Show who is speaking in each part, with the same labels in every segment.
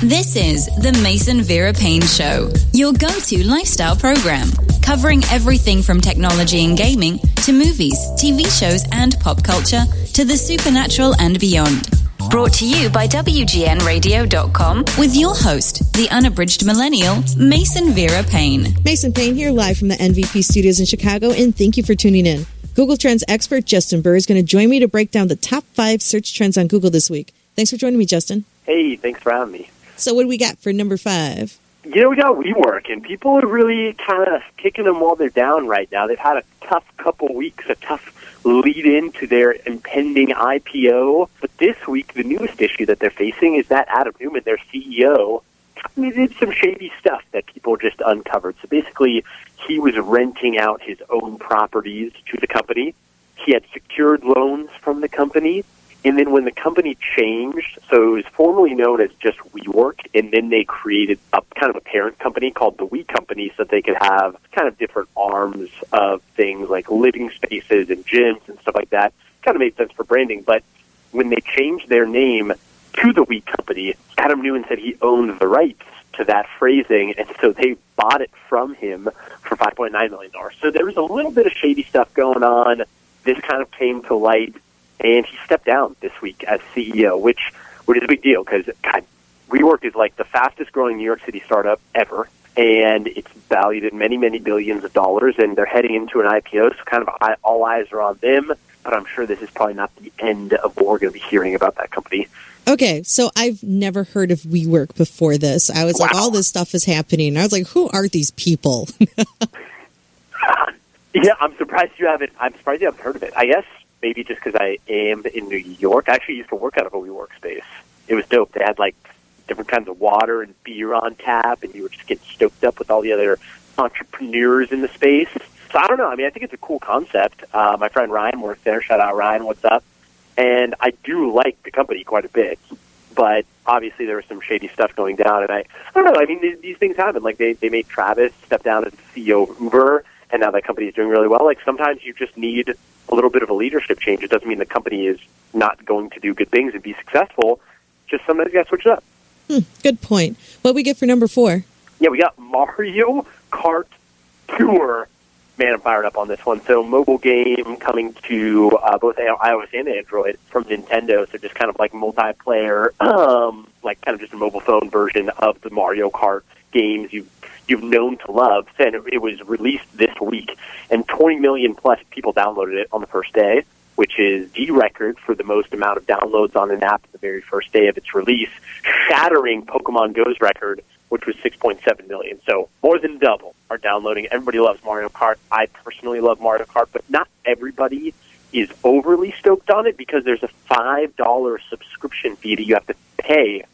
Speaker 1: This is the Mason Vera Payne Show, your go-to lifestyle program, covering everything from technology and gaming to movies, TV shows, and pop culture to the supernatural and beyond. Brought to you by WGNradio.com with your host, the unabridged millennial, Mason Vera Payne.
Speaker 2: Mason Payne here, live from the NVP studios in Chicago, and thank you for tuning in. Google Trends expert Justin Burr is going to join me to break down the top 5 search trends on Google this week. Thanks for joining me, Justin.
Speaker 3: Hey, thanks for having me.
Speaker 2: So what do we got for number 5?
Speaker 3: We got WeWork, and people are really kind of kicking them while they're down right now. They've had a tough couple weeks, a tough lead into their impending IPO. But this week, the newest issue that they're facing is that Adam Neumann, their CEO, did some shady stuff that people just uncovered. So basically, he was renting out his own properties to the company. He had secured loans from the company. And then when the company changed, so it was formerly known as just WeWork, and then they created a kind of a parent company called the We Company so that they could have kind of different arms of things like living spaces and gyms and stuff like that. Kind of made sense for branding. But when they changed their name to the We Company, Adam Neumann said he owned the rights to that phrasing, and so they bought it from him for $5.9 million. So there was a little bit of shady stuff going on. This kind of came to light. And he stepped down this week as CEO, which is a big deal because, God, WeWork is like the fastest-growing New York City startup ever, and it's valued at many, many billions of dollars, and they're heading into an IPO, so kind of all eyes are on them, but I'm sure this is probably not the end of what we're going to be hearing about that company.
Speaker 2: Okay, so I've never heard of WeWork before this. I was like, all this stuff is happening. I was like, who are these people?
Speaker 3: Yeah, I'm surprised you haven't heard of it. I guess maybe just because I am in New York. I actually used to work out of a WeWork space. It was dope. They had like different kinds of water and beer on tap, and you were just getting stoked up with all the other entrepreneurs in the space. So I don't know. I mean, I think it's a cool concept. My friend Ryan works there. Shout out, Ryan. What's up? And I do like the company quite a bit. But obviously there was some shady stuff going down. And I don't know. I mean, these things happen. Like they made Travis step down as CEO of Uber, and now that company is doing really well. Like sometimes you just need a little bit of a leadership change. It doesn't mean the company is not going to do good things and be successful. Just sometimes you got to switch it up.
Speaker 2: Good point. What we get for number 4?
Speaker 3: Yeah, we got Mario Kart Tour. Man, I'm fired up on this one. So mobile game coming to both iOS and Android from Nintendo. So just kind of like multiplayer, like kind of just a mobile phone version of the Mario Kart games you've known to love. And it was released this week, and 20 million plus people downloaded it on the first day, which is the record for the most amount of downloads on an app the very first day of its release, shattering Pokemon Go's record, which was 6.7 million. So more than double are downloading. Everybody loves Mario Kart. I personally love Mario Kart, but not everybody is overly stoked on it because there's a $5 subscription fee that you have to pay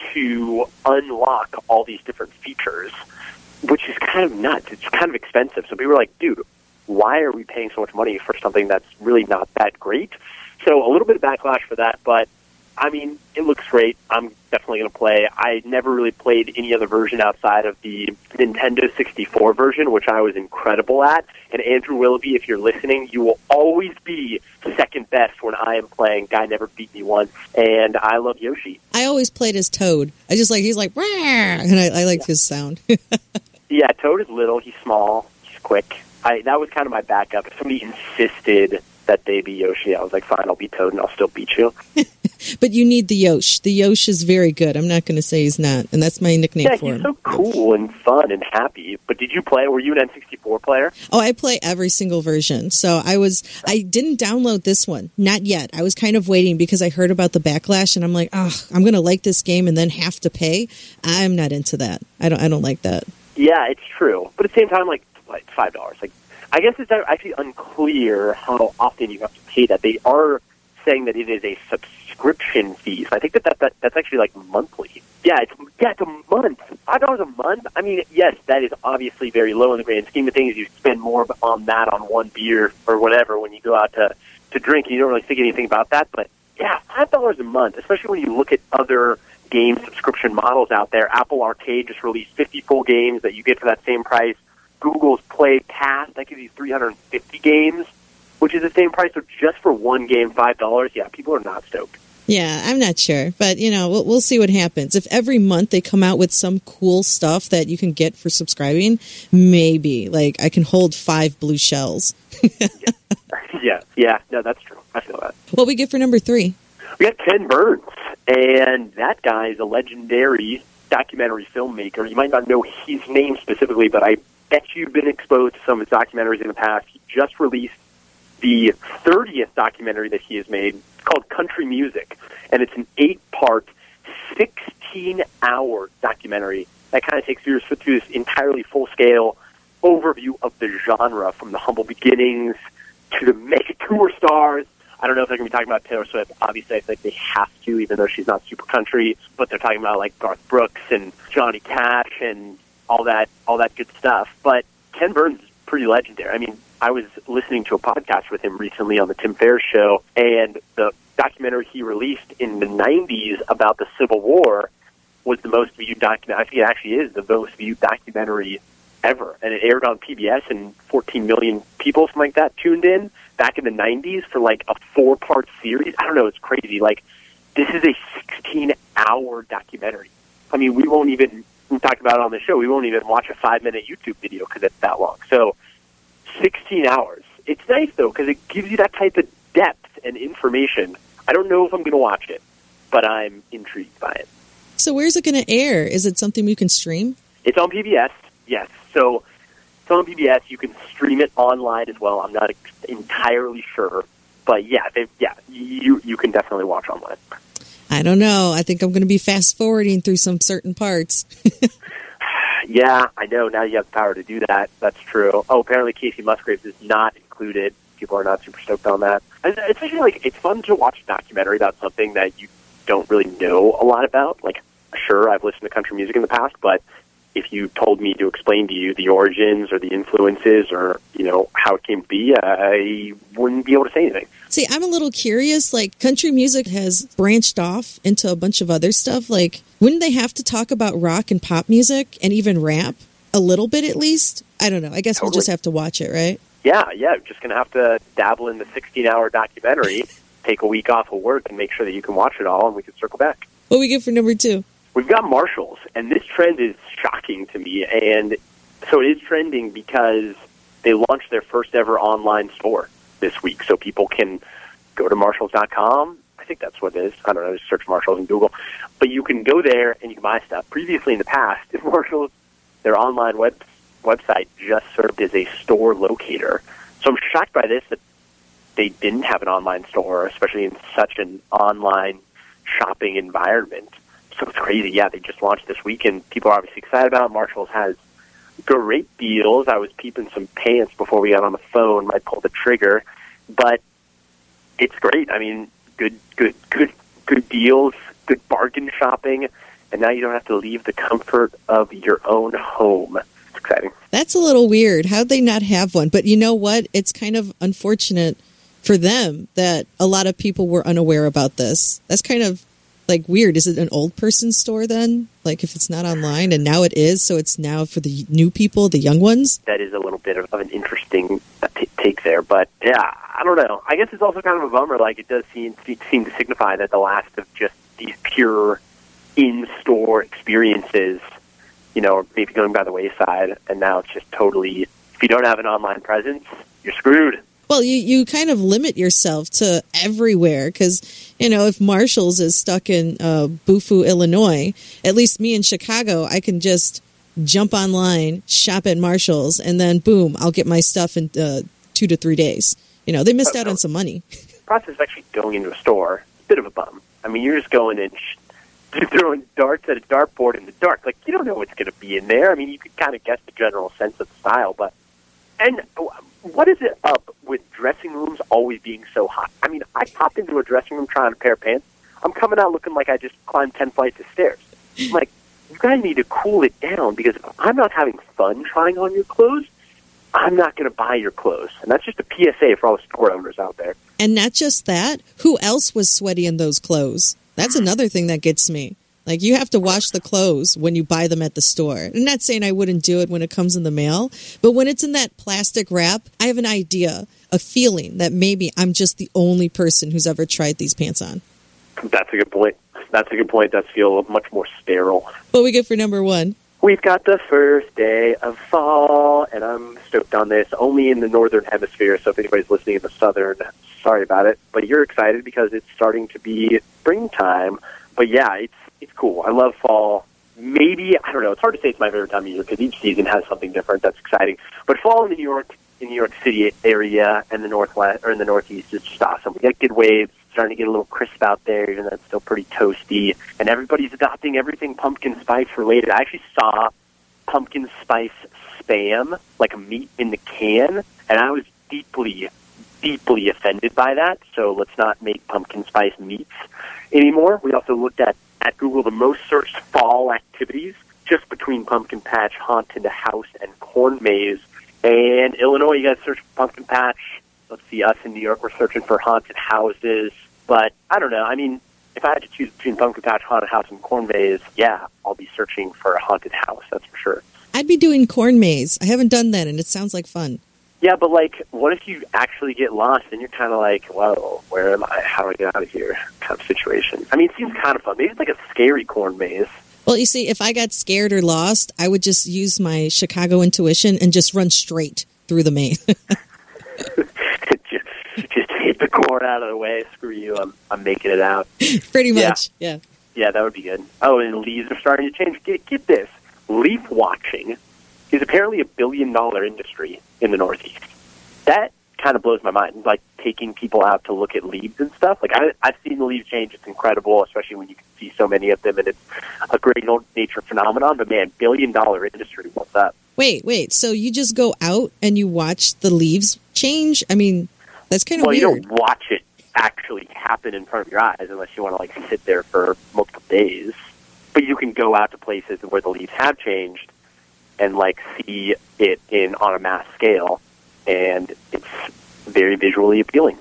Speaker 3: to unlock all these different features, which is kind of nuts. It's kind of expensive. So people were like, dude, why are we paying so much money for something that's really not that great? So a little bit of backlash for that, but I mean, it looks great. I'm definitely going to play. I never really played any other version outside of the Nintendo 64 version, which I was incredible at. And Andrew Willoughby, if you're listening, you will always be second best when I am playing. Guy never beat me once. And I love Yoshi.
Speaker 2: I always played as Toad. He's like, Rah! And I liked his sound.
Speaker 3: Yeah, Toad is little. He's small. He's quick. That was kind of my backup. If somebody insisted that they be Yoshi, I was like, fine, I'll be Toad and I'll still beat you.
Speaker 2: But you need the Yosh. The Yosh is very good. I'm not going to say he's not, and that's my nickname for him.
Speaker 3: Yeah, he's so cool and fun and happy. But did you play? Were you an N64 player?
Speaker 2: Oh, I play every single version. So I didn't download this one. Not yet. I was kind of waiting because I heard about the backlash, and I'm like, I'm going to like this game and then have to pay. I'm not into that. I don't like that. Yeah,
Speaker 3: it's true. But at the same time, like $5. Like, I guess it's actually unclear how often you have to pay that. They are saying that it is a subscription fee. So I think that's actually like monthly. Yeah, it's a month. $5 a month? I mean, yes, that is obviously very low in the grand scheme of things. You spend more on that on one beer or whatever when you go out to drink, and you don't really think anything about that. But yeah, $5 a month, especially when you look at other game subscription models out there. Apple Arcade just released 50 full games that you get for that same price. Google's Play Pass, that gives you 350 games, which is the same price. So just for one game, $5, yeah, people are not stoked.
Speaker 2: Yeah, I'm not sure. But, we'll see what happens. If every month they come out with some cool stuff that you can get for subscribing, maybe. Like, I can hold 5 blue shells.
Speaker 3: Yeah. No, that's true. I feel that.
Speaker 2: What we get for number 3?
Speaker 3: We got Ken Burns, and that guy is a legendary documentary filmmaker. You might not know his name specifically, but I bet you've been exposed to some of his documentaries in the past. He just released the 30th documentary that he has made. It's called Country Music, and it's an 8-part, 16-hour documentary that kind of takes you through this entirely full-scale overview of the genre, from the humble beginnings to the mega tour stars. I don't know if they're going to be talking about Taylor Swift. Obviously, I think they have to, even though she's not super country. But they're talking about like Garth Brooks and Johnny Cash and all that good stuff. But Ken Burns is pretty legendary. I mean, I was listening to a podcast with him recently on the Tim Ferriss show, and the documentary he released in the 90s about the Civil War was the most viewed documentary. I think it actually is the most viewed documentary ever. And it aired on PBS, and 14 million people, something like that, tuned in back in the 90s for like a 4-part series. I don't know, it's crazy. Like, this is a 16-hour documentary. I mean, we talked about it on the show, we won't even watch a 5-minute YouTube video because it's that long. So 16 hours. It's nice, though, because it gives you that type of depth and information. I don't know if I'm going to watch it, but I'm intrigued by it.
Speaker 2: So where's it going to air? Is it something you can stream?
Speaker 3: It's on PBS, yes. So it's on PBS. You can stream it online as well. I'm not entirely sure. But you can definitely watch online.
Speaker 2: I don't know. I think I'm going to be fast-forwarding through some certain parts.
Speaker 3: Yeah, I know. Now you have the power to do that. That's true. Oh, apparently Casey Musgraves is not included. People are not super stoked on that. It's actually it's fun to watch a documentary about something that you don't really know a lot about. Like, sure, I've listened to country music in the past, but if you told me to explain to you the origins or the influences or, how it came to be, I wouldn't be able to say anything.
Speaker 2: See, I'm a little curious. Like, country music has branched off into a bunch of other stuff. Like, wouldn't they have to talk about rock and pop music and even rap a little bit at least? I don't know. I guess We'll just have to watch it, right? Yeah.
Speaker 3: Just going to have to dabble in the 16-hour documentary, take a week off of work, and make sure that you can watch it all, and we can circle back.
Speaker 2: What we get for number 2?
Speaker 3: We've got Marshalls, and this trend is shocking to me. And so it is trending because they launched their first ever online store this week. So people can go to Marshalls.com. I think that's what it is. I don't know. Just search Marshalls in Google. But you can go there and you can buy stuff. Previously in the past, Marshalls, their online website just served as a store locator. So I'm shocked by this, that they didn't have an online store, especially in such an online shopping environment. So it's crazy. Yeah, they just launched this week, and people are obviously excited about it. Marshalls has great deals. I was peeping some pants before we got on the phone. Might pull the trigger, but it's great. I mean, good deals, good bargain shopping, and now you don't have to leave the comfort of your own home. It's exciting. That's
Speaker 2: a little weird. How'd they not have one? But you know what? It's kind of unfortunate for them that a lot of people were unaware about this. That's kind of weird. Is it an old person's store then? Like, if it's not online, and now it is, so it's now for the new people, the young ones?
Speaker 3: That is a little bit of an interesting take there, but yeah, I don't know. I guess it's also kind of a bummer. Like, it does seem to signify that the last of just these pure in-store experiences, are maybe going by the wayside, and now it's just totally, if you don't have an online presence, you're screwed.
Speaker 2: Well, you kind of limit yourself to everywhere because, if Marshalls is stuck in Bufu, Illinois, at least me in Chicago, I can just jump online, shop at Marshalls, and then, boom, I'll get my stuff in 2 to 3 days. They missed out on some money.
Speaker 3: The process of actually going into a store is a bit of a bum. I mean, you're just going and throwing darts at a dartboard in the dark. Like, you don't know what's going to be in there. I mean, you can kind of guess the general sense of the style, but... And what is it up with dressing rooms always being so hot? I mean, I popped into a dressing room trying a pair of pants. I'm coming out looking like I just climbed 10 flights of stairs. I'm like, you guys need to cool it down because if I'm not having fun trying on your clothes, I'm not going to buy your clothes. And that's just a PSA for all the store owners out there.
Speaker 2: And not just that, who else was sweaty in those clothes? That's another thing that gets me. Like, you have to wash the clothes when you buy them at the store. I'm not saying I wouldn't do it when it comes in the mail, but when it's in that plastic wrap, I have an idea, a feeling that maybe I'm just the only person who's ever tried these pants on.
Speaker 3: That's a good point. It does feel much more sterile.
Speaker 2: What we get for number 1?
Speaker 3: We've got the first day of fall, and I'm stoked on this. Only in the northern hemisphere, so if anybody's listening in the southern, sorry about it. But you're excited because it's starting to be springtime. But yeah, it's cool. I love fall. Maybe, I don't know, it's hard to say it's my favorite time of year because each season has something different that's exciting. But fall in New York City area and the Northwest or in the Northeast is just awesome. We got good waves, starting to get a little crisp out there, even though it's still pretty toasty. And everybody's adopting everything pumpkin spice related. I actually saw pumpkin spice Spam, like a meat in the can, and I was deeply offended by that. So let's not make pumpkin spice meats anymore. We also looked at Google the most searched fall activities just between pumpkin patch, haunted house, and corn maze. And Illinois, you guys search for pumpkin patch. Let's see, us in New York, we're searching for haunted houses. But I don't know. I mean, if I had to choose between pumpkin patch, haunted house, and corn maze, yeah, I'll be searching for a haunted house. That's for sure.
Speaker 2: I'd be doing corn maze. I haven't done that, and it sounds like fun.
Speaker 3: Yeah, but like, what if you actually get lost and you're kind of like, whoa, where am I? How do I get out of here? Kind of situation. I mean, it seems kind of fun. Maybe it's like a scary corn maze.
Speaker 2: Well, you see, if I got scared or lost, I would just use my Chicago intuition and just run straight through the maze.
Speaker 3: just hit the corn out of the way. Screw you. I'm making it out.
Speaker 2: Pretty much, yeah.
Speaker 3: Yeah, that would be good. Oh, and leaves are starting to change. Get this. Leaf watching is apparently $1 billion industry in the Northeast. That kind of blows my mind. Like taking people out to look at leaves and stuff. Like I've seen the leaves change. It's incredible, especially when you can see so many of them, and it's a great nature phenomenon. But man, $1 billion industry. What's up?
Speaker 2: Wait. So you just go out and you watch the leaves change? I mean, that's kind of weird.
Speaker 3: Well, you don't watch it actually happen in front of your eyes unless you want to like sit there for multiple days. But you can go out to places where the leaves have changed and like see it on a mass scale, and it's very visually appealing.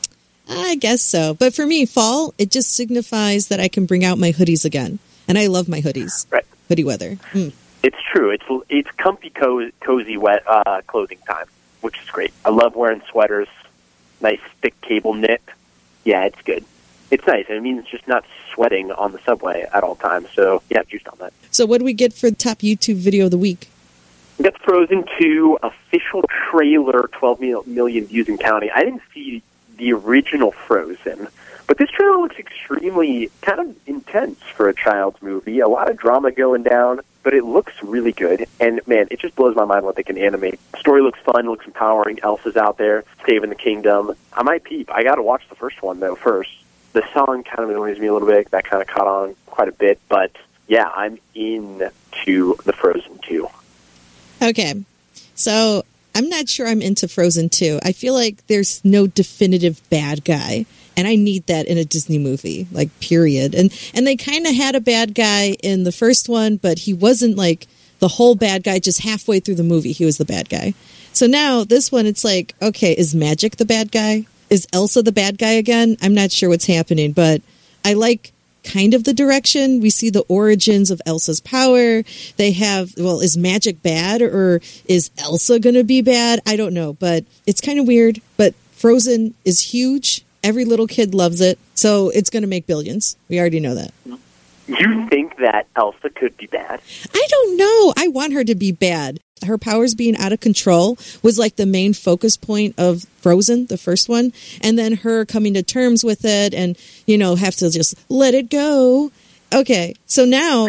Speaker 2: I guess so. But for me, fall, it just signifies that I can bring out my hoodies again. And I love my hoodies.
Speaker 3: Right.
Speaker 2: Hoodie weather.
Speaker 3: It's true. It's comfy, cozy wet clothing time, which is great. I love wearing sweaters, nice thick cable knit. Yeah, it's good. It's nice. I mean, it's just not sweating on the subway at all times. So, yeah, juiced on that.
Speaker 2: So what do we get for the top YouTube video of the week?
Speaker 3: We got Frozen 2 official trailer, 12 million views in counting. I didn't see the original Frozen, but this trailer looks extremely kind of intense for a child's movie. A lot of drama going down, but it looks really good. And, man, it just blows my mind what they can animate. The story looks fun, looks empowering. Elsa's out there saving the kingdom. I might peep. I got to watch the first one, though, first. The song kind of annoys me a little bit. That kind of caught on quite a bit. But, yeah, I'm into the Frozen 2.
Speaker 2: Okay. So I'm not sure I'm into Frozen 2. I feel like there's no definitive bad guy. And I need that in a Disney movie, like, period. And they kind of had a bad guy in the first one, but he wasn't like the whole bad guy. Just halfway through the movie, he was the bad guy. So now this one, it's like, okay, is Magic the bad guy? Is Elsa the bad guy again? I'm not sure what's happening, but I like kind of the direction. We see the origins of Elsa's power. They have, well, is Magic bad or is Elsa going to be bad? I don't know, but it's kind of weird. But Frozen is huge. Every little kid loves it. So it's going to make billions. We already know that.
Speaker 3: You think that Elsa could be bad?
Speaker 2: I don't know. I want her to be bad. Her powers being out of control was like the main focus point of Frozen, the first one. And then her coming to terms with it and, have to just let it go. Okay, so now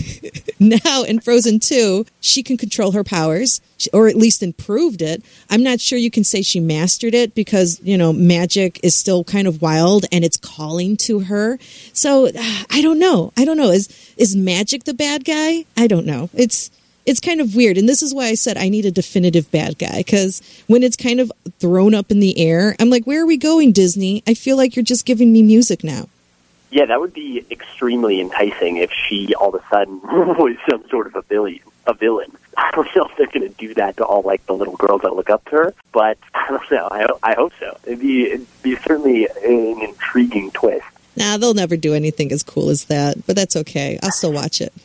Speaker 2: in Frozen 2, she can control her powers, or at least improved it. I'm not sure you can say she mastered it because, magic is still kind of wild and it's calling to her. So I don't know. Is magic the bad guy? I don't know. It's kind of weird. And this is why I said I need a definitive bad guy, because when it's kind of thrown up in the air, I'm like, where are we going, Disney? I feel like you're just giving me music now.
Speaker 3: Yeah, that would be extremely enticing if she all of a sudden was some sort of a villain. I don't know if they're going to do that to all like the little girls that look up to her, but I don't know. I hope so. It'd be certainly an intriguing twist.
Speaker 2: Nah, they'll never do anything as cool as that, but that's okay. I'll still watch it.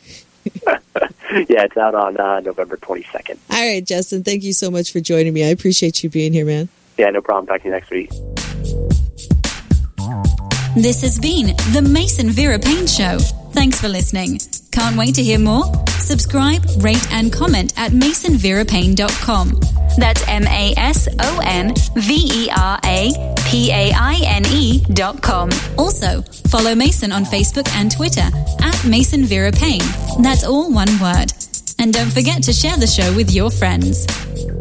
Speaker 3: Yeah, it's out on November 22nd.
Speaker 2: All right, Justin, thank you so much for joining me. I appreciate you being here, man.
Speaker 3: Yeah, no problem. Talk to you next week.
Speaker 1: This has been the Mason Vera Payne Show. Thanks for listening. Can't wait to hear more? Subscribe, rate and comment at masonverapayne.com. That's MasonVeraPaine.com. Also, follow Mason on Facebook and Twitter at Mason Vera Payne. That's all one word. And don't forget to share the show with your friends.